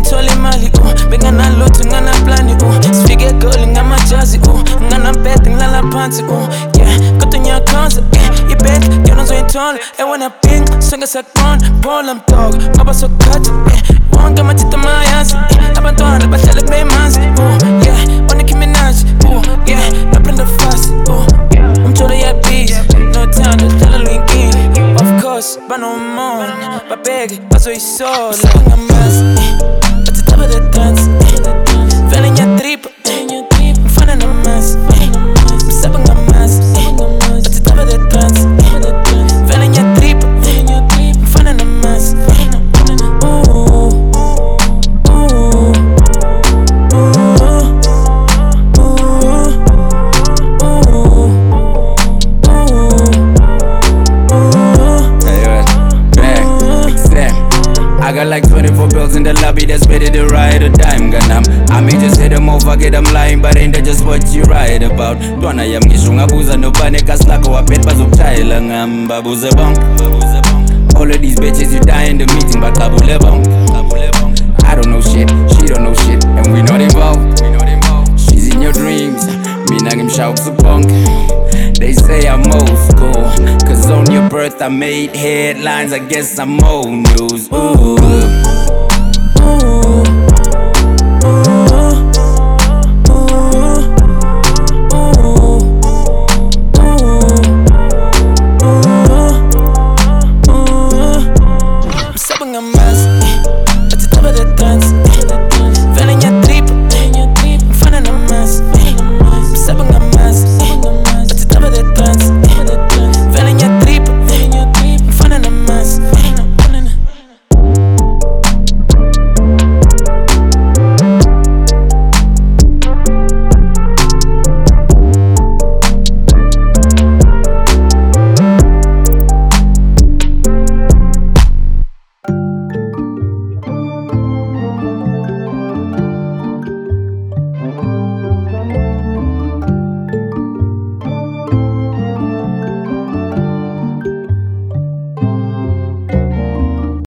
ngithola imali bengana lutho ngana plani sifike egoli ngamajazi ngana bed ngilala phansi yeah kodwa ngiyakhonza ibed yona uzoyithola ewena pink sonke sakhona bola mdog ngoba sokhathi wonke amathita mayazi abantwana bahlale bemanzi yeah Nicki Minaj yeah naprenda fast umthole yabhizi nothando hlala lwinkini of course banomona babheke bazoyisola ngamazi bathi taba the dance vele ngiyatripa mfana namazi msaba ngamazi bathi taba the dance vele ngiyatripa mfana namazi I got like 24 bills in the lobby that's ready to ride a dime ganam. I may just hit them off, I get them lying, but ain't that just what you write about? Dwana yam ngishunga buza no baneka slako wabet bazokutshayela ngamba buze bong. All of these bitches you die in the meeting but kabule bong. I don't know shit, she don't know shit, and we not involved. She's in your dreams, mina ngimshawu kubonke. They say I'm old school, cause on your birth I made headlines, I guess I'm old news. Msaba ngamazi bathi taba the dance